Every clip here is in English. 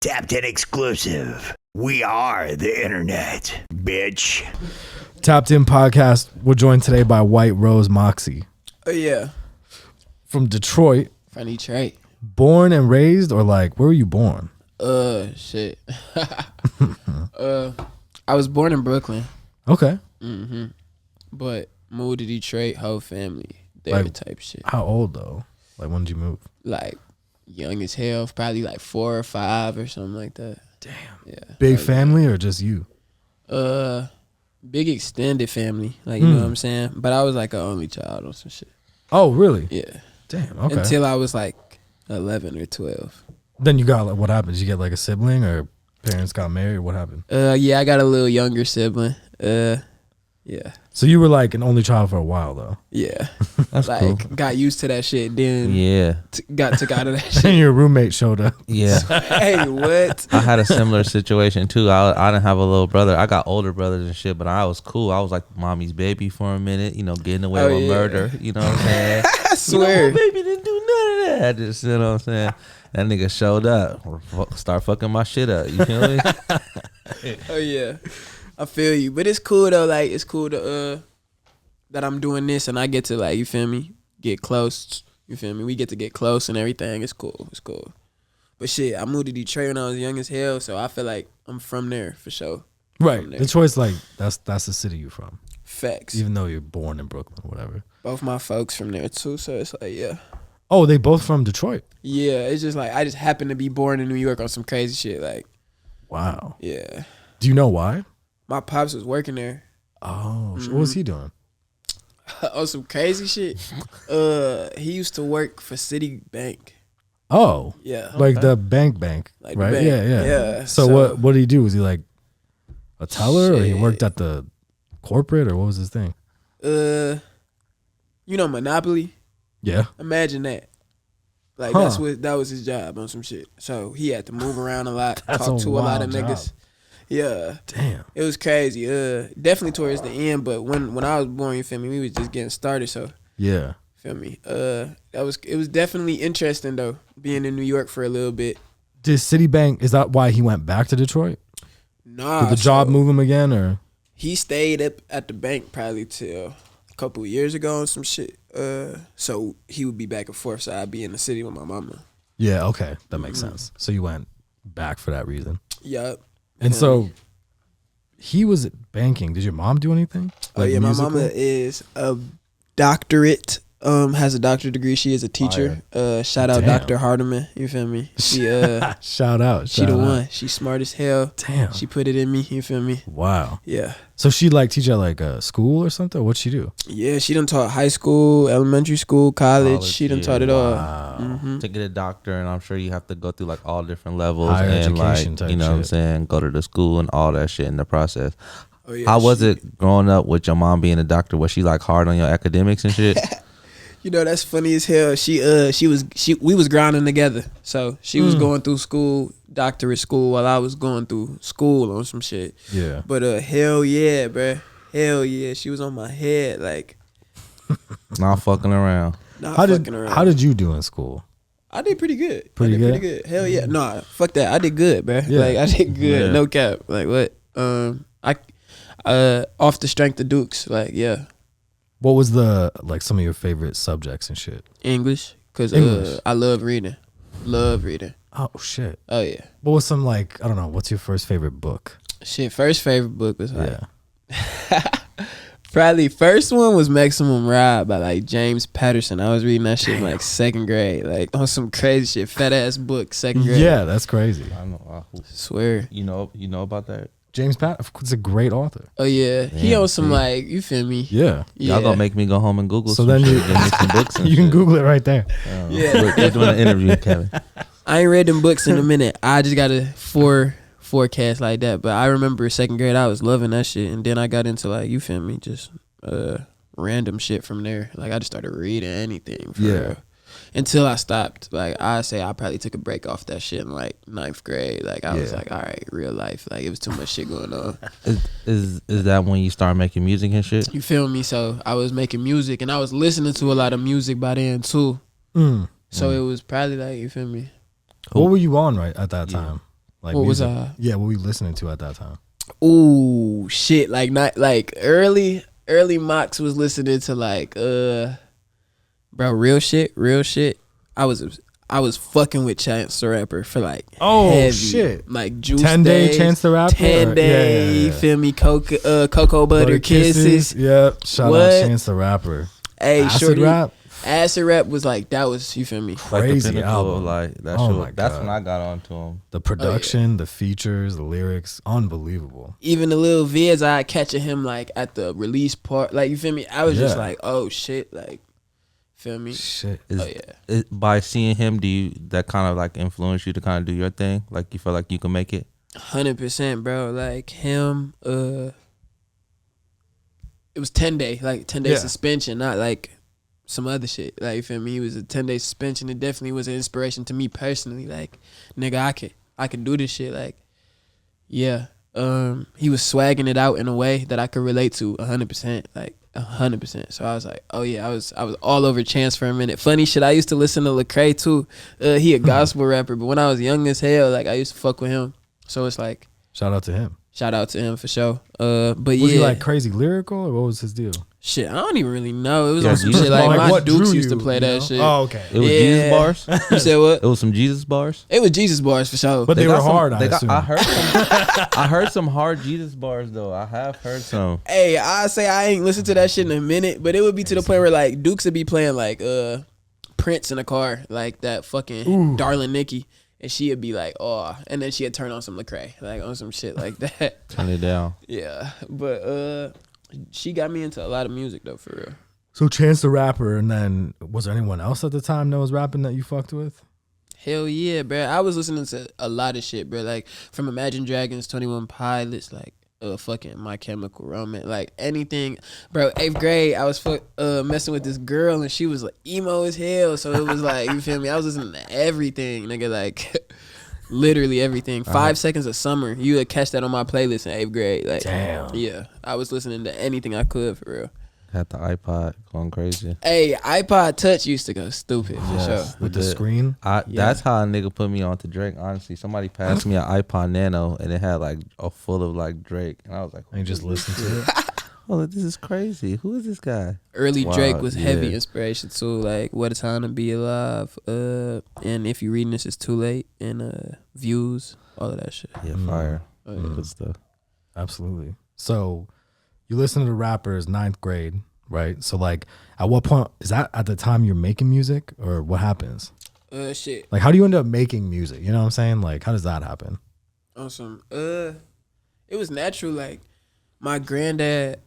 Tapped In exclusive. We are the internet, bitch. Tapped In podcast. We're joined today by White Rose Moxie. Oh yeah, From Detroit. from Detroit. Born and raised, or like, where were you born? Shit. I was born in Brooklyn, Okay. but moved to Detroit, whole family there Like- type shit. How old though? Like, when did you move? Like young as hell, probably like 4 or 5 or something like that. Damn. Yeah. Big like, family or just you? Big extended family, like you know what I'm saying. But I was like an only child or some shit. Oh, really? Yeah. Damn. Okay. Until I was like 11 or 12. Then you got like, what happened? Did you get like a sibling or parents got married? What happened? Yeah, I got a little younger sibling. Yeah. So you were like an only child for a while though. Yeah. That's like cool. got used to that shit. Then Yeah, got took out of that And shit. your roommate showed up. yeah. Hey, what? I had a similar situation too. I didn't have a little brother. I got older brothers and shit, but I was cool. I was like mommy's baby for a minute, getting away Oh, with yeah. murder. You know what I'm saying? I swear. My baby didn't do none of that. Just, you know what I'm saying? That nigga showed up, start fucking my shit up. You feel me? Oh yeah, I feel you. But it's cool though. Like it's cool to that I'm doing this and I get to like, you feel me, get close. You feel me? We get to get close and everything. It's cool. It's cool. But shit, I moved to Detroit when I was young as hell, so I feel like I'm from there for sure. Right. From there. Detroit's like, that's the city you're from. Facts. Even though you're born in Brooklyn or whatever. Both my folks from there too, so it's like yeah. Oh, they both from Detroit? Yeah, it's just like I just happened to be born in New York on some crazy shit. Like, Wow. yeah. Do you know why? My pops was working there. Oh, what was he doing? On some crazy shit. He used to work for Citibank. Oh, Yeah. like the bank, Like the right? bank. Yeah. Yeah, So, what did he do? Was he like a teller, or he Shit. worked at the corporate, or what was his thing? Monopoly? Yeah. Imagine that. Like Huh. that was his job on some shit. So he had to move around a lot, That's talk a to a lot of wild niggas. job. Yeah. Damn. It was crazy. Definitely towards the end, but when I was born, you feel me, we was just getting started, so Yeah. feel me. It was definitely interesting though, being in New York for a little bit. Did Citibank? Is that why he went back to Detroit? Nah. Did the job so move him again, or? He stayed up at the bank probably till a couple of years ago and some shit. So he would be back and forth, so I'd be in the city with my mama. Yeah. Okay, that makes sense. So you went back for that reason, Yup. and so he was at banking. Did your mom do anything? Oh Like yeah, musical? my mama is a doctorate. Has a doctorate degree. She is a teacher. Shout out Damn. Dr. Hardeman. You feel me? She Shout out. she shout the out. one. She smart as hell. Damn. She put it in me. You feel me? Wow. Yeah. So she like teach at like a school or something? What'd she do? Yeah. She done taught high school, elementary school, college. She done yeah. taught it all. Wow. Mm-hmm. To get a doctor, and I'm sure you have to go through like all different levels Higher and education like type you know what I'm shit. saying, go to the school and all that shit in the process. Oh, yeah, How was she- it growing up with your mom being a doctor? Was she like hard on your academics and shit? You know, that's funny as hell. We was grinding together. So she was going through school, doctorate school, while I was going through school on some shit. Yeah. But hell yeah, bruh. Hell yeah. She was on my head, like, Not fucking around. not How fucking did around. how did you do in school? I did pretty good. Pretty I did good? pretty good. Hell yeah. Nah, fuck that. I did good, bruh. Yeah. Like I did good. Yeah. No cap. Like what? Off the strength of Dukes. Like, yeah. What was the like some of your favorite subjects and shit? English. Cause English. I love reading. Love reading. Oh shit. Oh yeah. What was some like I don't know, what's your first favorite book? Shit, first favorite book was like Yeah. probably first one was Maximum Ride by like James Patterson. I was reading that shit in like second grade, like on some crazy shit, fat ass book, second grade. Yeah, that's crazy. I know. Swear. You know about that? James Pat, of course, a great author. Oh yeah, he Damn, on some see? like, you feel me? Yeah. Yeah. Y'all gonna make me go home and Google So some then shit, you give me some books and you can shit. Google it right there. Yeah. Look, they're doing an interview, Kevin. I ain't read them books in a minute. I just got a forecast like that. But I remember second grade, I was loving that shit, and then I got into like, you feel me, just random shit from there. Like I just started reading anything. For real. Until I stopped. Like I say, I probably took a break off that shit in like 9th grade. Like I was like, all right, real life. Like it was too much shit going on. Is that when you start making music and shit? You feel me? So I was making music, and I was listening to a lot of music by then too. So it was probably like, you feel me? What were you on right at that time? Like What was music. Yeah, what were you listening to at that time? Ooh, shit. Like not like early Mox was listening to like bro, real shit. I was fucking with Chance the Rapper for like heavy, shit. like Juice 10 Day Days, Chance the Rapper? 10 Day, Yeah. you feel me? Cocoa Butter Kisses. Yep. Shout What? out Chance the Rapper. Hey, Acid shorty, Rap. Acid Rap was like that was, you feel me? Like Crazy the pinnacle album. of like that Oh shit. my That's God. when I got onto him. The production, the features, the lyrics, unbelievable. Even the little vids I catching him like at the release part, like you feel me? I was just Yeah. like, oh shit, like feel me? Shit. Oh yeah. By seeing him, do you that kind of like influence you to kind of do your thing? Like you feel like you can make it? 100%, bro. Like him, it was 10 day, like 10 day Yeah. suspension, not like some other shit. Like you feel me? It was a 10-day suspension. It definitely was an inspiration to me personally. Like, nigga, I can do this shit. Like, yeah. He was swagging it out in a way that I could relate to 100%. Like 100%. So I was like, oh yeah, I was all over Chance for a minute. Funny shit, I used to listen to Lecrae too. He a gospel rapper, but when I was young as hell, like I used to fuck with him. So it's like, Shout out to him. shout out to him for sure. But Was yeah, he like crazy lyrical or what was his deal? shit, I don't even really know. It was Yeah, on some Jesus shit like bars. my what Dukes drew used to you, play you that know? shit. Oh, okay. It was Yeah. Jesus bars. You said what? It was some Jesus bars. It was Jesus bars for sure. But they were got some- hard, I they got- assume. I heard some. I heard some hard Jesus bars though. I have heard some. Hey, I say I ain't listened to that shit in a minute, but it would be to the point where like Dukes would be playing like Prince in a car, like that fucking Darling Nikki, and she'd be like, oh, and then she'd turn on some Lecrae, like on some shit like that. Turn it down. Yeah, but she got me into a lot of music though, for real. So Chance the Rapper, and then was there anyone else at the time that was rapping that you fucked with? Hell yeah, bro. I was listening to a lot of shit, bro. Like from Imagine Dragons, 21 Pilots, like fucking My Chemical Romance, like anything, bro. 8th grade, I was messing with this girl and she was like emo as hell. So it was like, you feel me? I was listening to everything, nigga. Like literally everything. 5 Seconds of Summer, you would catch that on my playlist in 8th grade. Like, Damn. yeah, I was listening to anything I could for real. Had the iPod going crazy. Hey, iPod Touch used to go stupid for Yes. sure. With the Legit. screen? Yeah. That's how a nigga put me on to Drake. Honestly, somebody passed me an iPod Nano and it had like a full of like Drake, and I was like, And you just "Who is listen this to it? shit? Oh, this is crazy. Who is this guy? Early Wow, Drake was heavy yeah. inspiration too, like What a Time to Be Alive, and If You Reading This It's Too Late, and Views, all of that shit. Yeah, fire. Oh, yeah. Good stuff. Absolutely. So you listen to rappers 9th grade, right? So like at what point is that at the time you're making music or what happens? Shit. Like how do you end up making music? You know what I'm saying? Like how does that happen? Awesome. It was natural. Like my granddad,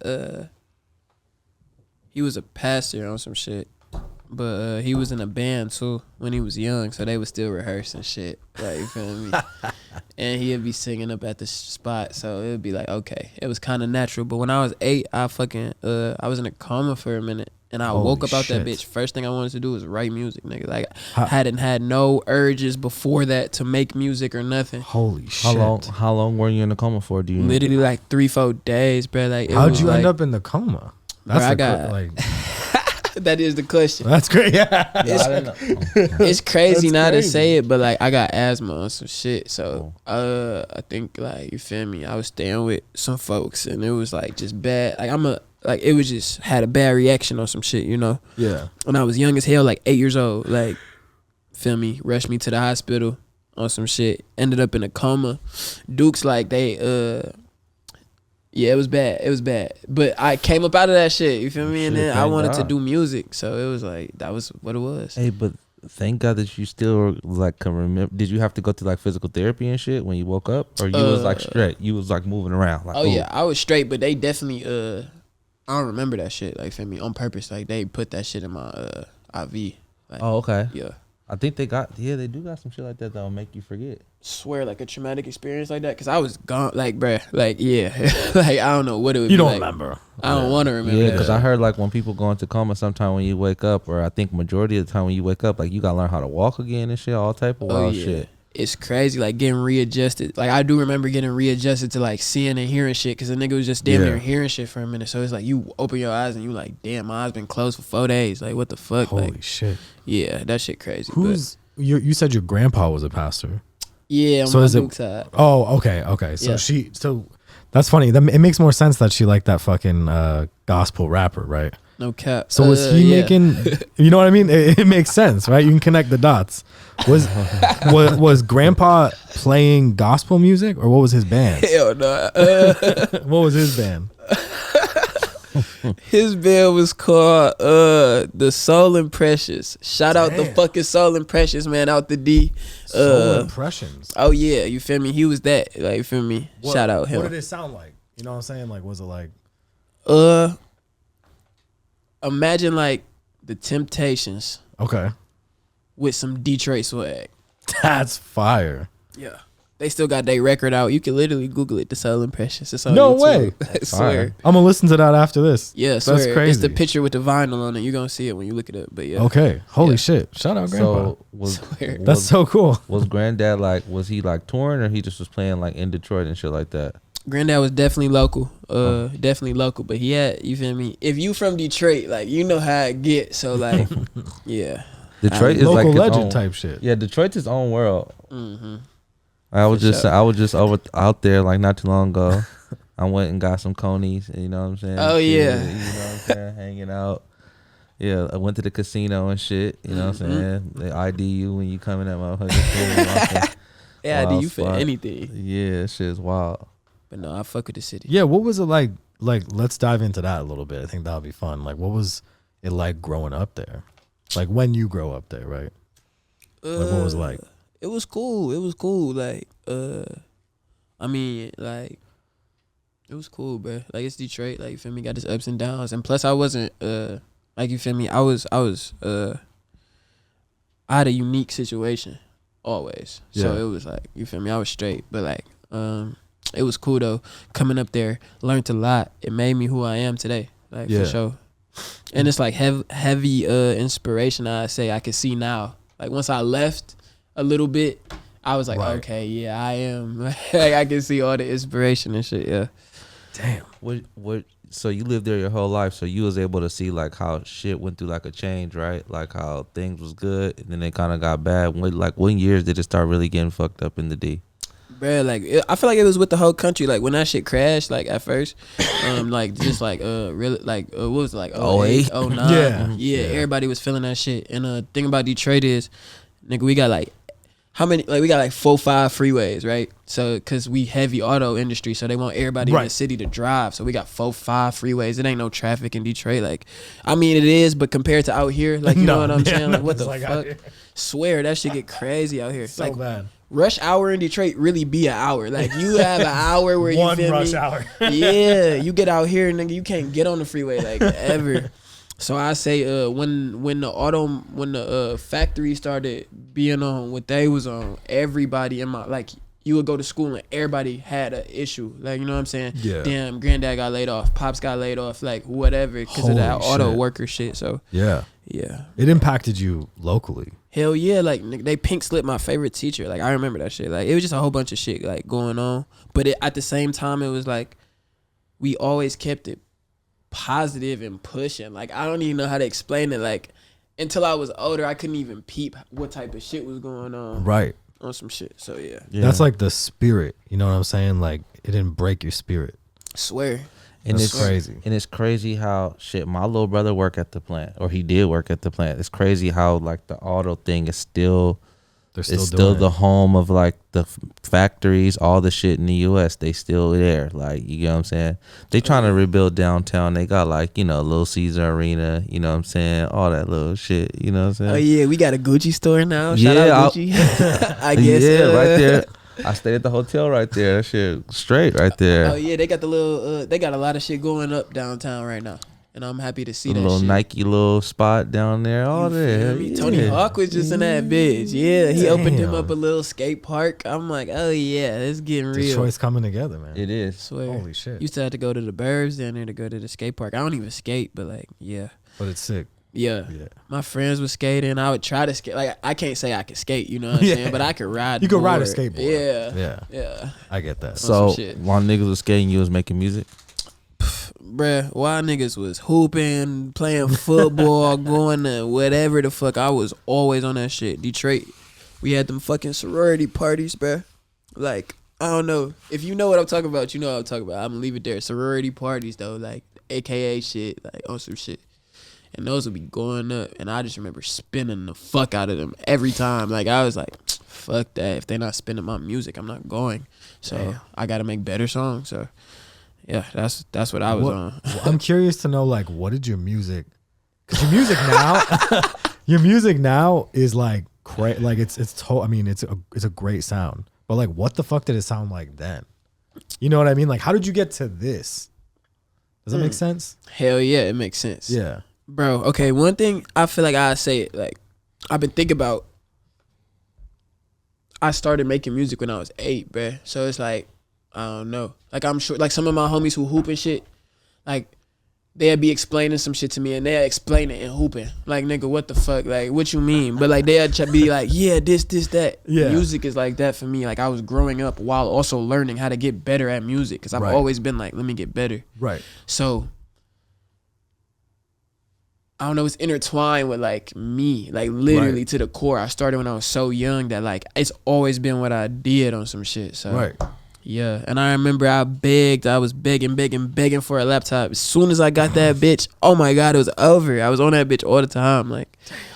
he was a pastor on some shit, but he was in a band too when he was young, so they would still rehearse and shit. Like you feel me? And he'd be singing up at the spot, so it would be like okay, it was kind of natural. But when I was 8, I was in a coma for a minute. And I Holy woke up out shit. that bitch. First thing I wanted to do was write music, nigga. Like, How- hadn't had no urges before that to make music or nothing. Holy shit. How long were you in the coma for? Do you know? Literally like 3-4 days, bro. Like, it How'd was you end like- up in the coma? Bro, I got- like That is the question. that's great. Yeah. Yeah, I didn't know. It's crazy That's now crazy. to say it, but like I got asthma and some shit. So I think like you feel me. I was staying with some folks and it was like just bad. Like it was just had a bad reaction on some shit, you know. Yeah. When I was young as hell, like 8 years old, like feel me, rushed me to the hospital on some shit. Ended up in a coma. Dukes like they yeah, it was bad. It was bad. But I came up out of that shit, you feel me? And Shit, then I thank wanted to God. do music. So it was like that was what it was. Hey, but thank God that you still like can remember. Did you have to go to like physical therapy and shit when you woke up, or you was like straight? You was like moving around. Like, Oh ooh. yeah, I was straight, but they definitely I don't remember that shit. Like feel me on purpose. Like they put that shit in my IV. Like, Oh, okay. yeah. I think they do got some shit like that that'll make you forget. Swear like a traumatic experience like that because I was gone. Like bruh, like yeah, like I don't know what it would. You be don't like. remember. I don't want to remember. Yeah, that because shit. I heard like when people go into coma, sometime when you wake up, or I think majority of the time when you wake up, like you gotta learn how to walk again and shit, all type of wild shit. It's crazy, like getting readjusted. Like I do remember getting readjusted to like seeing and hearing shit because the nigga was just damn Yeah. near hearing shit for a minute. So it's like you open your eyes and you like, damn, my eyes been closed for 4 days. Like what the fuck? Holy Like shit. yeah, that shit crazy. You said your grandpa was a pastor. Yeah, on So my is it- Duke side. Oh, okay. So Yeah. so that's funny. It makes more sense that she liked that fucking gospel rapper, right? No cap. So was he yeah. making? You know what I mean? It makes sense, right? You can connect the dots. Was Grandpa playing gospel music, or what was his band? Hell no. What was his band? His band was called the Soul and Precious. Shout out the Damn. fucking Soul and Precious, man, out the D. Soul Impressions. Oh yeah, you feel me? He was that. Like, you feel me? Shout out him. What did it sound like? You know what I'm saying? Like, was it like? Imagine like the Temptations Okay, with some Detroit swag. that's fire. Yeah. They still got their record out. You can literally Google it, The Soul and Precious. It's on No YouTube. way. I swear. I'm gonna listen to that after this. Yeah, that's swear. crazy. It's the picture with the vinyl on it. You're gonna see it when you look it up. But yeah. Okay, holy Yeah. shit! Shout out Grandpa. So was Swear. That's so cool. was Granddad like? Was he like touring, or he just was playing like in Detroit and shit like that? Granddad was definitely local. Definitely local. But he had, you feel me? If you from Detroit, like, you know how it get. So like, yeah. Detroit is Local like his legend own, type shit. Yeah, Detroit's his own world. Mm-hmm. I was For just sure. I was just out there like not too long ago. I went and got some conies. You know what I'm saying? Oh, yeah. You know what I'm saying? Hanging out. Yeah, I went to the casino and shit. You know what I'm saying? They ID you when you come in that motherfucker. Yeah, do Wild you feel spot. anything? Yeah, that shit's wild. But no, I fuck with the city. Yeah, what was it like? Like, let's dive into that a little bit. I think that'll be fun. Like, what was it like growing up there? Like, when you grow up there, right? Like, what was it like? It was cool. It was cool. Like, I mean, like, it was cool, bro. Like, it's Detroit. Like, you feel me? Got its ups and downs. And plus, I wasn't, like, you feel me? I had a unique situation always. So Yeah. it was like, you feel me? I was straight. But like, it was cool though. Coming up there, learned a lot. It made me who I am today. Like, Yeah. for sure. And it's like heavy inspiration. I say I can see now. Like, once I left a little bit, I was like, Right. okay, yeah, I am. Like, I can see all the inspiration and shit. Yeah. Damn. What? So you lived there your whole life, so you was able to see like how shit went through like a change, right? Like how things was good and then they kind of got bad. When years did it start really getting fucked up in the D? Bruh, like, I feel like it was with the whole country. Like, when that shit crashed, like, at first, like, just like, really, like, what was it, like, 08, 09? Yeah. Everybody was feeling that shit. And thing about Detroit is, nigga, we got like, how many, like, we got like 4-5 freeways, right? So, cause we heavy auto industry, so they want everybody in Right. the city to drive. So we got 4-5 freeways. It ain't no traffic in Detroit. Like, I mean, it is, but compared to out here, like, you know what I'm saying? Like, what the it's out fuck? here. Swear, that shit get crazy out here. So like, bad. rush hour in Detroit really be an hour. Like, you have an hour where you One feel rush me? hour. Yeah, you get out here, nigga, you can't get on the freeway like ever. So I say, when the factory started being on what they was on, everybody in my, like, you would go to school and everybody had an issue. Like, you know what I'm saying? Yeah. Damn, granddad got laid off, pops got laid off, like, whatever, because of that Holy auto shit. worker shit. So Yeah. yeah. It impacted you locally. Hell yeah, like, nigga, they pink slipped my favorite teacher. Like, I remember that shit. Like, it was just a whole bunch of shit like going on. But at the same time, it was like we always kept it positive and pushing. Like, I don't even know how to explain it. Like, until I was older, I couldn't even peep what type of shit was going on Right. on some shit. So yeah, That's like the spirit. You know what I'm saying? Like, it didn't break your spirit. swear. And That's it's crazy. And it's crazy how shit. My little brother worked at the plant, or he did work at the plant. It's crazy how like the auto thing is still. They're still It's doing still it. the home of like the factories, all the shit in the U.S. They still there. Like, you know what I'm saying? They trying to rebuild downtown. They got like, you know, Little Caesar Arena. You know what I'm saying? All that little shit. You know what I'm saying? Oh yeah, we got a Gucci store now. Shout Yeah, out Gucci. I guess. Yeah, right there. I stayed at the hotel right there. That shit straight right there. Oh yeah, they got the little. They got a lot of shit going up downtown right now, and I'm happy to see The that little shit. Nike little spot down there. All You there. feel me? Yeah. Tony Hawk was just in that bitch. Yeah, he opened him Damn. up a little skate park. I'm like, oh yeah, it's getting real. Detroit's coming together, man. It I is. swear. Holy shit. Used to have to go to the burbs down there to go to the skate park. I don't even skate, but like, yeah. But it's sick. Yeah. Yeah. My friends were skating. I would try to skate. Like, I can't say I could skate, you know what I'm Yeah. saying? But I could ride. You the could ride a board. skateboard. Yeah. Yeah. Yeah. I get that. So some shit. while niggas was skating, you was making music. Bruh, while niggas was hooping, playing football, going to whatever the fuck, I was always on that shit. Detroit we had them fucking sorority parties, bruh. Like, I don't know. If you know what I'm talking about, you know what I'm talking about. I'm gonna leave it there. Sorority parties, though, like, AKA shit, like, on some shit. And those would be going up. And I just remember spinning the fuck out of them every time. Like, I was like, fuck that. If they're not spinning my music, I'm not going. So I got to make better songs. So, yeah, that's what I was on. Well, I'm curious to know, like, what did your music... Because your music now... your music now is, like, like, I mean, it's a great sound. But, like, what the fuck did it sound like then? You know what I mean? Like, how did you get to this? Does that make sense? Hell yeah, it makes sense. Yeah. Bro, okay, one thing I feel like I say it, like, I've been thinking about, I started making music when I was 8, bruh. So it's like, I don't know. Like, I'm sure, like, some of my homies who hoop and shit, like, they'd be explaining some shit to me and they'd explain it and hooping. Like, nigga, what the fuck? Like, what you mean? But, like, they'd be like, yeah, this, that. Yeah. Music is like that for me. Like, I was growing up while also learning how to get better at music because I've Right. always been like, let me get better. Right. So, I don't know, it's intertwined with like me, like literally Right. to the core. I started when I was so young that like it's always been what I did on some shit. So Right. yeah. And I remember I was begging for a laptop. As soon as I got that bitch, oh my God, it was over. I was on that bitch all the time. Like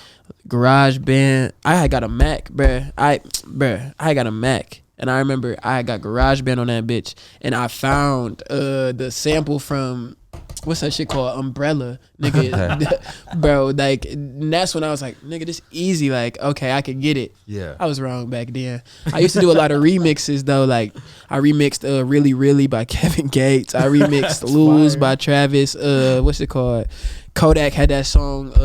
GarageBand. I had got a Mac, bruh. I had got a Mac. And I remember I got GarageBand on that bitch. And I found the sample from what's that shit called? Umbrella, nigga. Bro, like, and that's when I was like, nigga, this easy. Like, okay, I could get it. Yeah. I was wrong back then. I used to do a lot of remixes though. Like, I remixed Really Really by Kevin Gates. I remixed Lose by Travis. What's it called? Kodak had that song.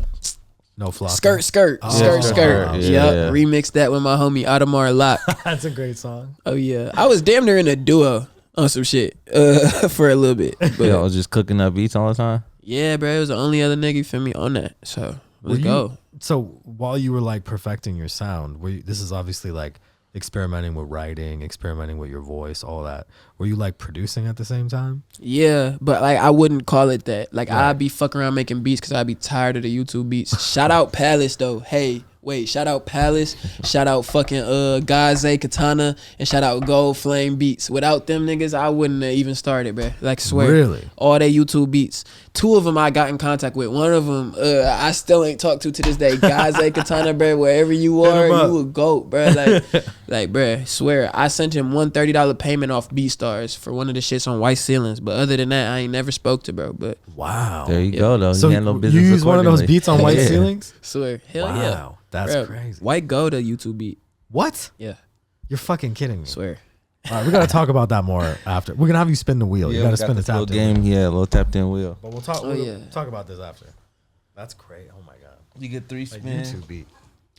No flop. Skirt. Oh, Skirt. yeah. Yep. Remixed that with my homie Audemars Locke. That's a great song. Oh yeah. I was damn near in a duo on some shit for a little bit. But Yeah, I was just cooking up beats all the time. yeah, bro, it was the only other nigga, you feel me, on that. So let's Were go. So while you were like perfecting your sound, this is obviously like experimenting with writing, experimenting with your voice, all that. Were you like producing at the same time? Yeah, but like I wouldn't call it that. Like I'd be fucking around making beats because I'd be tired of the YouTube beats. Shout out Palace though. Hey, wait, shout out Palace. Shout out fucking Gaze Katana and shout out Gold Flame Beats. Without them niggas, I wouldn't have even started, bro. Like swear. Really? All their YouTube beats. 2 of them I got in contact with. One of them I still ain't talked to this day. Gaze Katana, bro. Wherever you Hit are, 'em up. you a goat, bro. Like, bro. Swear, I sent him one $30 payment off BeatStars for one of the shits on White Ceilings. But other than that, I ain't never spoke to bro. But Wow. There you go, though. So You handle you business use one of those accordingly. beats on White Yeah. Ceilings? swear, hell Wow. yeah. That's Bro, crazy. White Go to YouTube beat. What? Yeah, You're fucking kidding me. swear. All right, we got to talk about that more after. We're going to have you spin the wheel. You got to spin the little tap in. game. Yeah, little tapped in wheel. But we'll talk, Oh, we'll yeah. talk about this after. That's great. Oh my God. You get 3 A spins. YouTube beat.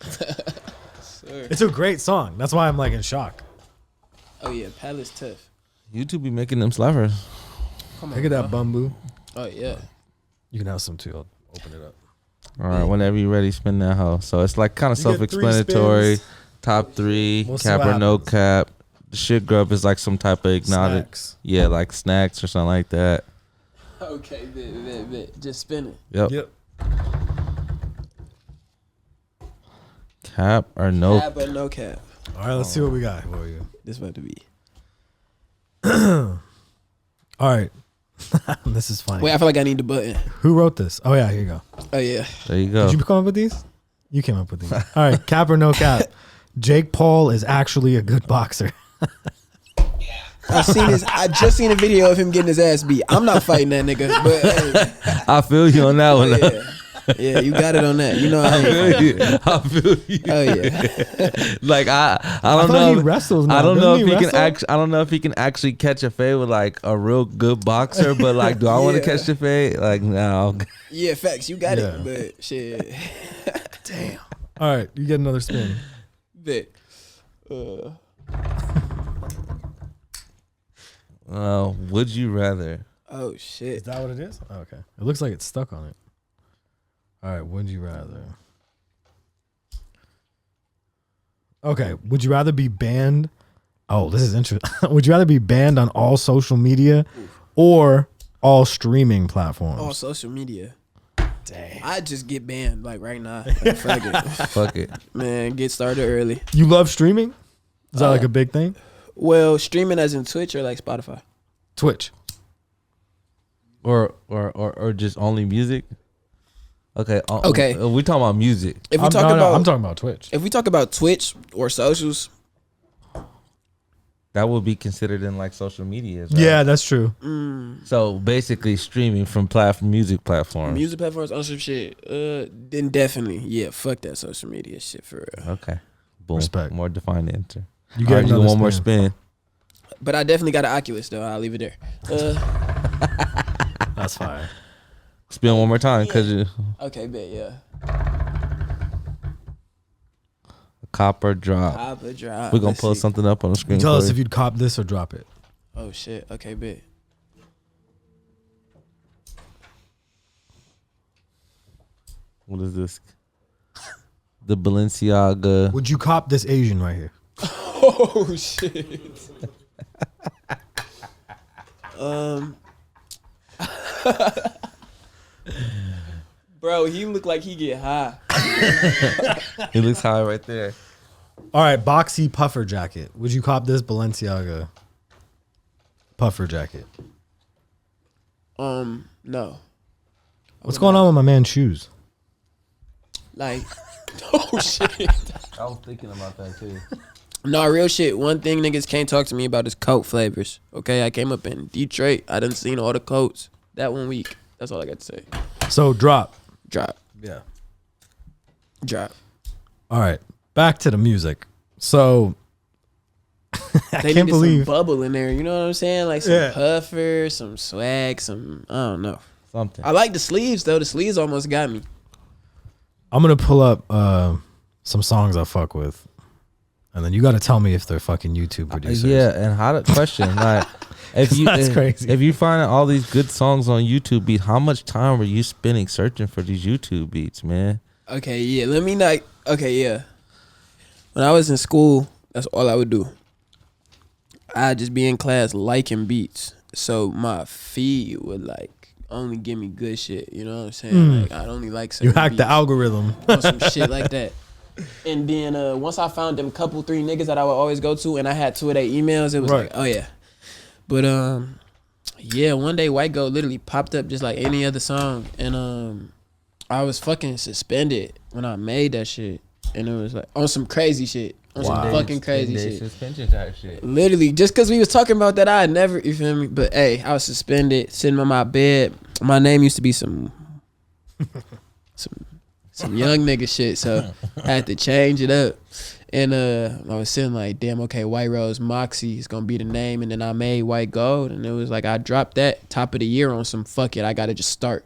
It's a great song. That's why I'm like in shock. Oh yeah, Palace tough. YouTube be making them slappers. Come on. Look at that bamboo. Oh yeah. You can have some too. I'll open it up. All right, whenever you're ready, spin that hoe. So it's like kind of You get 3 self-explanatory. spins. Top 3, We'll see cap what or no happens. cap. The shit grub is like some type of exotic. Snacks. Yeah, like snacks or something like that. Okay, bit. Just spin it. Yep. Yep. Cap or no. Cap or no cap. All right, let's see what we got for you. This about to be. All right. This is funny. Wait, I feel like I need the button. Who wrote this? Oh, yeah, here you go. Oh yeah. There you go. Did you come up with these? You came up with these. All right, cap or no cap. Jake Paul is actually a good boxer. I just seen a video of him getting his ass beat. I'm not fighting that nigga, but hey, I feel you on that one. yeah, you got it on that. You know I ain't. I feel you. Oh yeah. Like I I don't thought know. he wrestles now. I don't know if he can wrestle? I don't know if he can actually catch a fade with like a real good boxer, but like, do I want to Yeah. catch the fade? Like, no. Yeah, facts. You got Yeah. it, but shit. Damn. All right, you get another spin. Bit. Would you rather? Oh Is shit. that what it is? Oh, okay. It looks like it's stuck on it. All right, would you rather? Okay, would you rather be banned? Oh, this is interesting. Would you rather be banned on all social media or all streaming platforms? All social media. Dang. I just get banned like right now. Like, fuck it. Fuck it. Man, get started early. You love streaming? Is that like a big thing? Well, streaming as in Twitch or like Spotify? Twitch. Or just only music. Okay. Okay. We talking about music. If we I'm talking about Twitch. if we talk about Twitch or socials, That would be considered in like social media. Right? Yeah, that's true. So basically, streaming from music platforms. music platforms on some shit, then definitely, yeah, fuck that social media shit for real. Okay. Boom. Respect. More defined answer. You All get right, you another one more spin. spin. But I definitely got an Oculus though. I'll leave it there. That's fine. Spin one more time, cause Okay, bet, yeah. copper drop. Copper drop. We're gonna Let's pull see. something up on the screen. Tell us for if you'd cop this or drop it. Oh shit. Okay, bet. What is this? The Balenciaga. Would you cop this Asian right here? Oh shit. Bro, he look like he get high. He looks high right there. All right, boxy puffer jacket. Would you cop this Balenciaga puffer jacket? No. What's going on with my man's shoes? Like, oh shit. I was thinking about that too. No, real shit. One thing niggas can't talk to me about is coat flavors. Okay, I came up in Detroit. I done seen all the coats that 1 week. That's all I got to say. So drop. Drop. Yeah. Drop. All right, back to the music. So I They can't needed believe some bubble in there. You know what I'm saying? Like some Yeah. puffer, some swag, some I don't know. Something. I like the sleeves though. The sleeves almost got me. I'm gonna pull up some songs I fuck with, and then you got to tell me if they're fucking YouTube producers. Yeah, and how to question like if you That's crazy. If you find all these good songs on YouTube beat, how much time were you spending searching for these YouTube beats, man? Okay, yeah. Let me not. Okay, yeah. When I was in school, that's all I would do. I'd just be in class liking beats. So my feed would like only give me good shit. You know what I'm saying? Like I'd only like certain You hacked the beats algorithm. on some shit like that. And then once I found them couple 3 niggas that I would always go to, and I had 2 of their emails, it was Right. like, oh yeah. But yeah, one day White Goat literally popped up just like any other song, and I was fucking suspended when I made that shit, and it was like on some crazy shit, on some fucking crazy shit. Suspension type shit. Literally, just because we was talking about that, I never, you feel me? But hey, I was suspended, sitting on my bed. My name used to be some young nigga shit, so I had to change it up. And I was sitting like, damn, okay, White Rose Moxie is gonna be the name, and then I made White Gold, and it was like I dropped that top of the year on some fuck it, I gotta just start,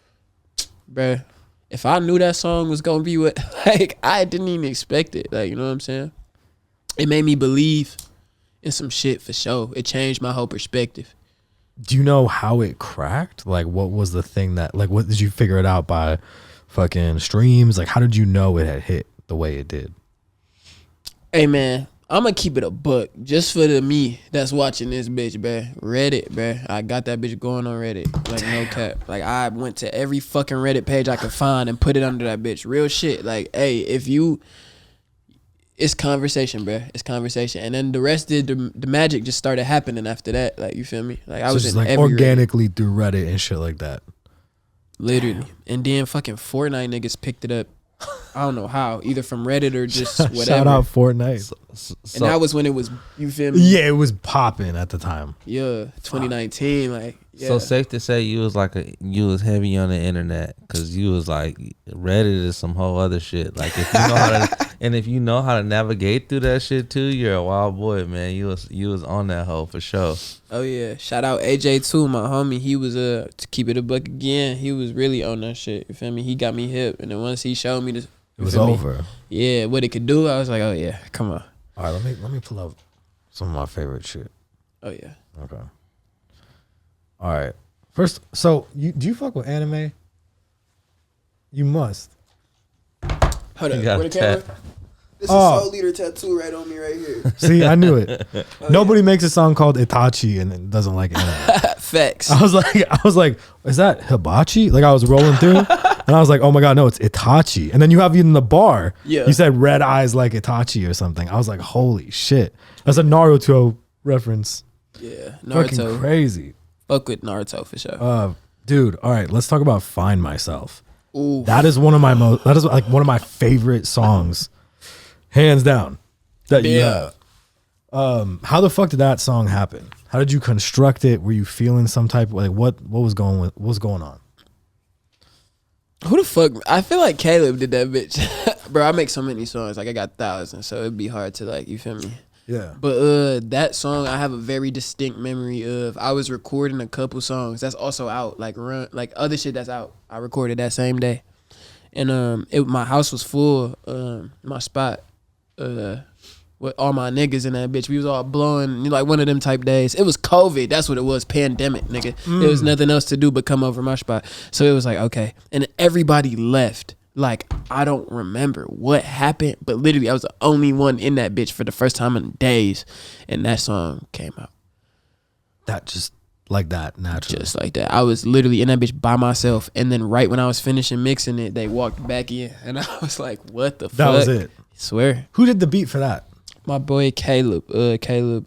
bruh. If I knew that song was gonna be what, like, I didn't even expect it, like, you know what I'm saying? It made me believe in some shit for sure. It changed my whole perspective. Do you know how it cracked? Like, what was the thing that, like, what did you figure it out by fucking streams? Like, how did you know it had hit the way it did? Hey man, I'm gonna keep it a buck just for the me that's watching this bitch, bruh. Reddit, bruh. I got that bitch going on Reddit. Like, no cap. Like, I went to every fucking Reddit page I could find and put it under that bitch. Real shit. Like, hey, if you, it's conversation, bruh. It's conversation. And then the rest of the magic just started happening after that. Like, you feel me? Like, I So was just in like every Reddit. organically through Reddit and shit like that. Literally. And then fucking Fortnite niggas picked it up. I don't know how. Either from Reddit or just whatever. Shout out Fortnite. And that was when it was, you feel me? Yeah, it was popping at the time. Yeah, 2019, like, yeah. So safe to say you was heavy on the internet because you was like Reddit is some whole other shit. Like if you know how to and if you know how to navigate through that shit too, you're a wild boy, man. You was on that hoe for sure. Oh yeah, shout out AJ too, my homie. He was to keep it a buck again. He was really on that shit. You feel me? He got me hip, and then once he showed me this, It was over. Yeah, what it could do, I was like, oh yeah, come on. All right, let me pull up some of my favorite shit. Oh yeah. Okay. All right. First, so do you fuck with anime? You must. Hold You up, got where the a camera? tat. This Oh. is Soul Leader tattoo right on me right here. See, I knew it. Nobody makes a song called Itachi and then doesn't like anime. Facts. I was like, is that hibachi? Like I was rolling through. And I was like, oh my God, no, it's Itachi. And then you have in the bar, Yeah. you said red eyes like Itachi or something. I was like, holy shit. That's a Naruto reference. Yeah, Fucking Naruto. crazy. Fuck with Naruto for sure. Dude, all right, let's talk about Find Myself. Ooh, That is that is like one of my favorite songs, hands down, that you have. How the fuck did that song happen? How did you construct it? Were you feeling some type of, like, what was going on? who the fuck? I feel like Caleb did that bitch, bro. I make so many songs, like I got thousands, so it'd be hard to like, you feel me? Yeah. But that song, I have a very distinct memory of. I was recording a couple songs that's also out, like other shit that's out. I recorded that same day, and my house was full. My spot, with all my niggas in that bitch. We was all blowing, like one of them type days. It was COVID. That's what it was. Pandemic, nigga. There was nothing else to do but come over my spot. So it was like, okay. And everybody left. Like, I don't remember what happened, but literally I was the only one in that bitch for the first time in days. And that song came out. That just like that, naturally. Just like that. I was literally in that bitch by myself. And then right when I was finishing mixing it, they walked back in. And I was like, what the fuck? That was it. I swear. Who did the beat for that? My boy Caleb. Caleb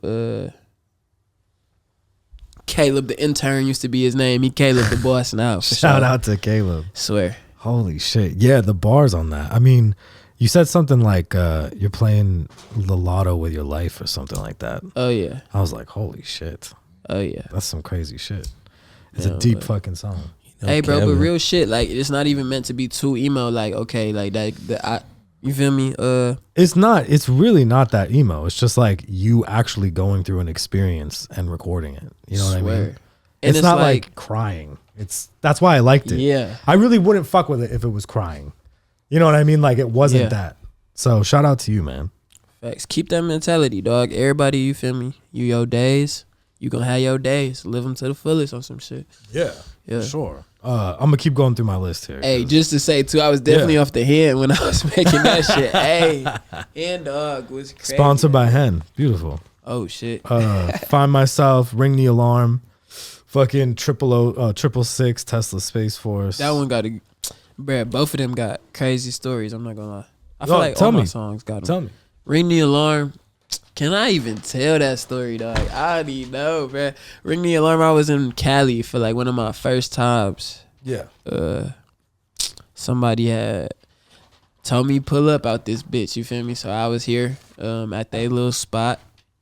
the intern used to be his name. He Caleb the boss now. For Shout sure. out to Caleb. Swear. Holy shit. Yeah, the bars on that. I mean, you said something like you're playing the lotto with your life or something like that. Oh yeah. I was like, holy shit. Oh yeah. That's some crazy shit. It's Yeah, a deep but- fucking song. Hey bro, Kevin. but real shit. Like it's not even meant to be too emo. Like okay, like that. You feel me? It's not. It's really not that emo. It's just like you actually going through an experience and recording it. You know what I Swear. mean? And It's not like crying. That's why I liked it. Yeah. I really wouldn't fuck with it if it was crying. You know what I mean? Like it wasn't Yeah. that. So shout out to you, man. Facts. Keep that mentality, dog. Everybody, you feel me? You your days. You gonna have your days. Live them to the fullest on some shit. Yeah. Yeah. Sure. I'm gonna keep going through my list here. Hey, 'cause- just to say too, I was definitely Yeah. off the hen when I was making that shit. Hey, Hen Dog was crazy. sponsored by Hen. Beautiful. Oh shit. Find Myself, Ring the Alarm, fucking 666, Tesla Space Force. That one got a, bruh, both of them got crazy stories. I'm not gonna lie. I feel Oh, like tell all my me. songs got them. Tell me. Ring the Alarm. Can I even tell that story, dog? I don't even know, bruh. Ring the Alarm. I was in Cali for like one of my first times. Yeah. Somebody had told me pull up out this bitch. You feel me? So I was here at that little spot,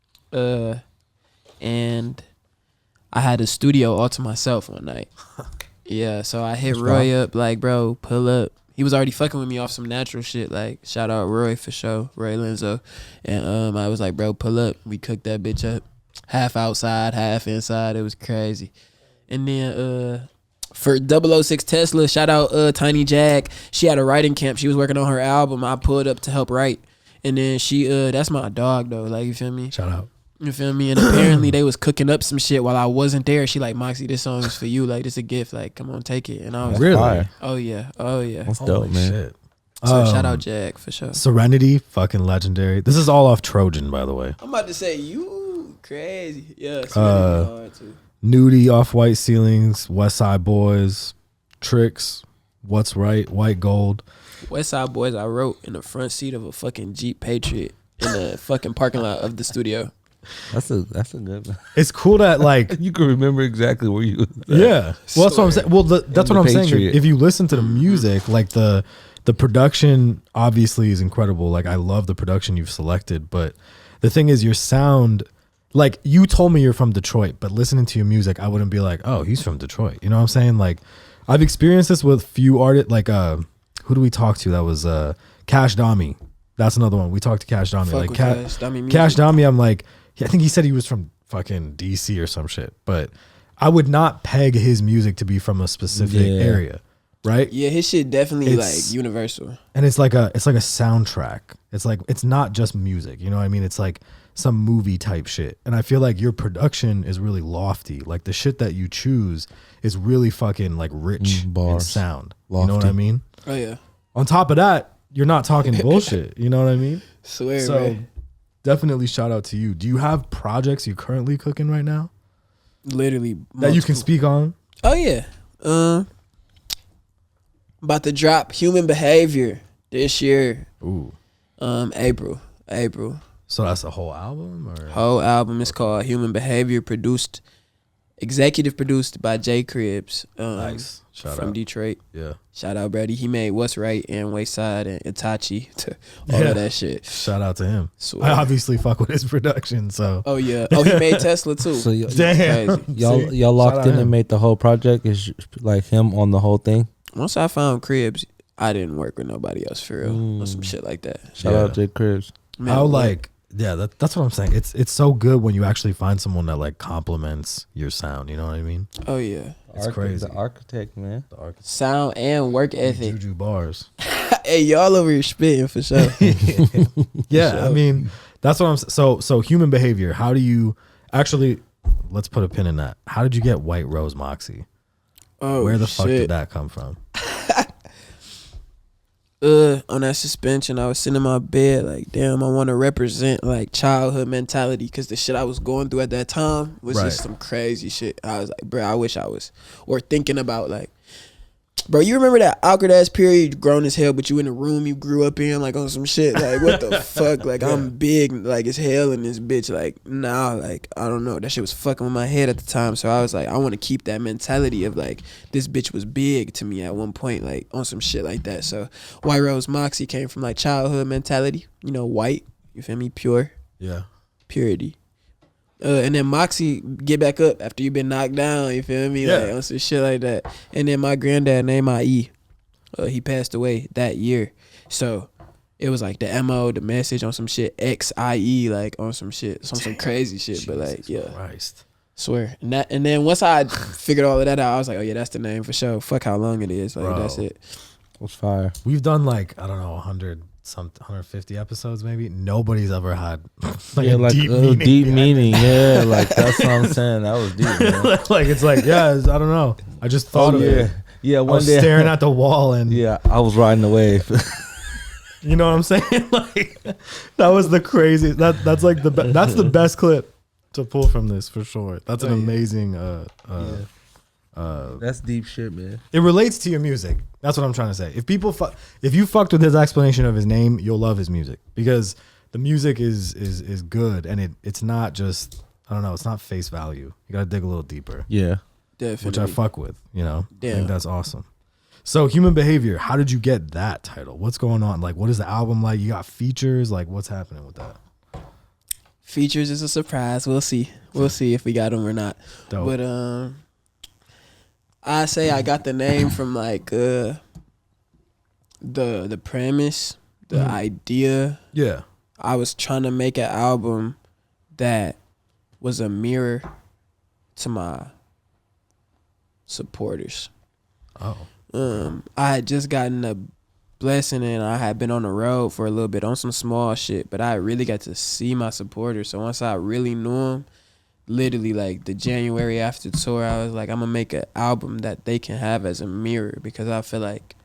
and I had a studio all to myself one night. Yeah, so I hit Roy up like, bro, pull up. He was already fucking with me off some natural shit. Like, shout out Roy for sure, Roy Lenzo. And I was like, bro, pull up. We cooked that bitch up, half outside, half inside. It was crazy. And then for 006 Tesla, shout out Tiny Jag. She had a writing camp. She was working on her album. I pulled up to help write. And then she, that's my dog though. Like, you feel me? Shout out. You feel me? And apparently they was cooking up some shit while I wasn't there. She like, Moxie, this song is for you. Like, this a gift. Like, come on, take it. And I was Really? Fire. oh yeah, oh yeah. That's Holy dope, man. shit. So shout out Jag for sure. Serenity, fucking legendary. This is all off Trojan, by the way. I'm about to say you crazy. Yeah, Serenity hard too. Nudie, Off White Ceilings, West Side Boys, Tricks, What's Right, White Gold. West Side Boys, I wrote in the front seat of a fucking Jeep Patriot in the fucking parking lot of the studio. That's a good one. It's cool that like You can remember exactly where you was at. yeah. Well, that's what I'm saying. Well, that's the what I'm saying. Patriot. If you listen to the music, like the production obviously is incredible. Like I love the production you've selected, but the thing is your sound, like you told me you're from Detroit, but listening to your music, I wouldn't be like, oh, he's from Detroit. You know what I'm saying? Like I've experienced this with few artists. Like who do we talk to? That was Cash Dami. That's another one. We talked to Cash Dami. Fuck Like with Cash Dami Dami, I'm like, I think he said he was from fucking DC or some shit, but I would not peg his music to be from a specific Yeah. area, right? Yeah, his shit definitely It's- like universal. And it's like a soundtrack. It's like it's not just music, you know what I mean? It's like some movie type shit. And I feel like your production is really lofty. Like the shit that you choose is really fucking like rich in Bars. sound. You know what Lofty. I mean? Oh yeah, On top of that, you're not talking bullshit. You know what I mean? swear. So man. definitely shout out to you. Do you have projects you're currently cooking right now Literally that you can multiple- speak on? Oh yeah. About to drop Human Behavior this year. Ooh. April. So that's a whole album, or Whole album is called Human Behavior, executive produced by Jay Cribbs. Nice. Shout from out. Detroit. Yeah. Shout out Brady. He made What's Right and Wayside and Itachi to all Yeah. of that shit. Shout out to him. Swear. I obviously fuck with his production, so Oh yeah. Oh, he made Tesla too. So damn. Crazy. y'all See? y'all Shout locked out in him. and made the whole project. Is like him on the whole thing. Once I found Cribbs, I didn't work with nobody else for real or some shit like that. Shout Yeah. out Jay Cribs. Man, How what? like that's what I'm saying. It's so good when you actually find someone that like complements your sound. You know what I mean? Oh yeah. It's crazy. The architect, man. The architect. Sound and work ethic. Juju bars. Hey, y'all over here spitting for sure. Yeah, I mean that's what I'm. So human behavior. How do you actually? Let's put a pin in that. How did you get White Rose Moxie? Oh, Where the fuck shit. did that come from? On that suspension, I was sitting in my bed like, damn, I want to represent like childhood mentality because the shit I was going through at that time was Right. just some crazy shit. I was like, bro, I wish I was, or thinking about like, bro, you remember that awkward ass period, you grown as hell, but you in the room you grew up in, like on some shit, like what the fuck, like I'm big, like as hell in this bitch, like nah, like I don't know, that shit was fucking with my head at the time, so I was like, I want to keep that mentality of like this bitch was big to me at one point, like on some shit like that. So White Rose Moxie came from like childhood mentality, you know, white, you feel me, pure, Yeah. purity. And then Moxie get back up after you been knocked down, you feel me? Yeah. Like on some shit like that. And then my granddad named IE. He passed away that year. So it was like the MO, the message on some shit, XIE, like on some shit, some crazy shit. But like, yeah, Christ. swear. And then once I figured all of that out, I was like, oh yeah, that's the name for sure. Fuck how long it is. Like Bro. that's it. What's fire? We've done like I don't know 150 episodes maybe. Nobody's ever had like Yeah, a like deep a meaning. deep behind meaning. Yeah, like that's what I'm saying. That was deep, man. it. Like it's like yeah, I don't know. I just thought of yeah, it. yeah. I One was day, staring at the wall and yeah, I was riding the wave. you know what I'm saying? Like that was the crazy. That's like that's the best clip to pull from this for sure. That's an Oh, yeah. amazing. That's deep shit, man. It relates to your music. That's what I'm trying to say. If people, if you fucked with his explanation of his name, you'll love his music because the music is good and it's not just I don't know. It's not face value. You gotta dig a little deeper, Yeah. Definitely. which I fuck with. You know, I Yeah. think that's awesome. So, Human Behavior. How did you get that title? What's going on? Like, what is the album like? You got features? Like, what's happening with that? Features is a surprise. We'll see. We'll see if we got them or not. Dope. But I say I got the name from like the premise, the idea. Yeah. I was trying to make an album that was a mirror to my supporters. Oh. I had just gotten a blessing and I had been on the road for a little bit on some small shit, but I really got to see my supporters. So once I really knew them, literally like the January after tour, I was like, I'm gonna make an album that they can have as a mirror because I feel like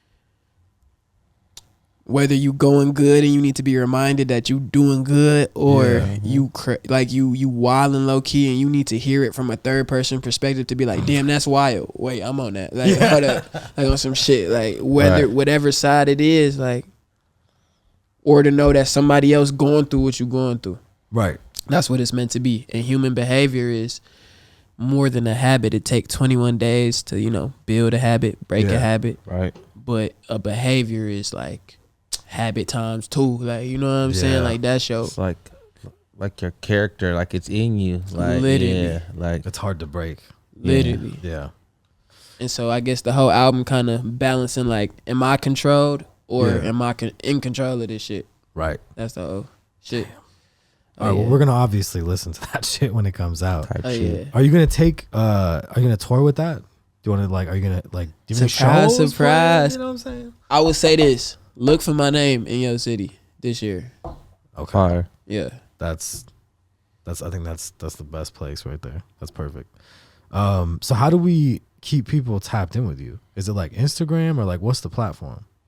whether you going good and you need to be reminded that you doing good or Yeah. you you wilding low key and you need to hear it from a third person perspective to be like, damn, that's wild. Wait, I'm on that. Like, hold up. Like on some shit. Like whatever side it is, like, or to know that somebody else going through what you going through. Right. That's what it's meant to be. And human behavior is more than a habit. It takes 21 days to, you know, build a habit, break Yeah. a habit. Right. But a behavior is like habit times 2. Like, you know what I'm Yeah. saying? Like that's your It's like your character, like it's in you. Like Literally. yeah, like It's hard to break. literally. Yeah. And so I guess the whole album kind of balancing like, am I controlled or Yeah. am I in control of this shit? Right. That's the whole shit. All right. yeah. Well, we're gonna obviously listen to that shit when it comes out. type Oh shit. yeah. Are you gonna take? Are you gonna tour with that? Do you want to like? Are you gonna like? Do you have any Surprise, shows surprise. planned? You know what I'm saying? I would say this. Look for my name in your city this year. Okay. Fire. Yeah. That's. I think that's the best place right there. That's perfect. So how do we keep people tapped in with you? Is it like Instagram or like what's the platform?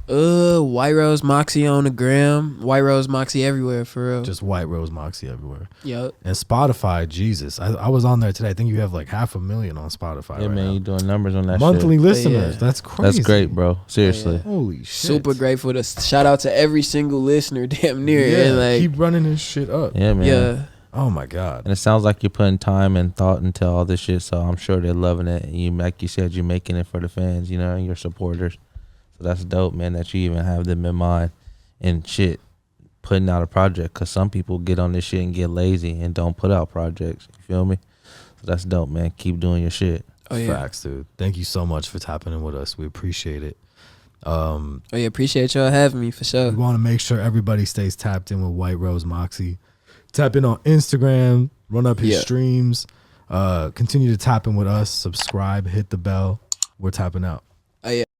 White Rose Moxie on the gram. White Rose Moxie everywhere for real. Just White Rose Moxie everywhere. Yep. And Spotify, Jesus, I was on there today. I think you have like 500,000 on Spotify. Yeah, right man, now. you doing numbers on that Monthly shit. listeners. Yeah. That's crazy. That's great, bro. Seriously. Holy shit. Super grateful to shout out to every single listener damn near. Yeah, And like keep running this shit up. Yeah, man. yeah. Oh my God. And it sounds like you're putting time and thought into all this shit, so I'm sure they're loving it. And you, like you said, you're making it for the fans, you know, and your supporters. So that's dope, man, that you even have them in mind and shit, putting out a project. Because some people get on this shit and get lazy and don't put out projects. You feel me? So that's dope, man. Keep doing your shit. Oh yeah. Facts, dude. Thank you so much for tapping in with us. We appreciate it. Oh yeah, appreciate y'all having me for We sure. want to make sure everybody stays tapped in with White Rose Moxie. Tap in on Instagram, run up his Yeah. streams, continue to tap in with us, subscribe, hit the bell. We're tapping out. Oh yeah.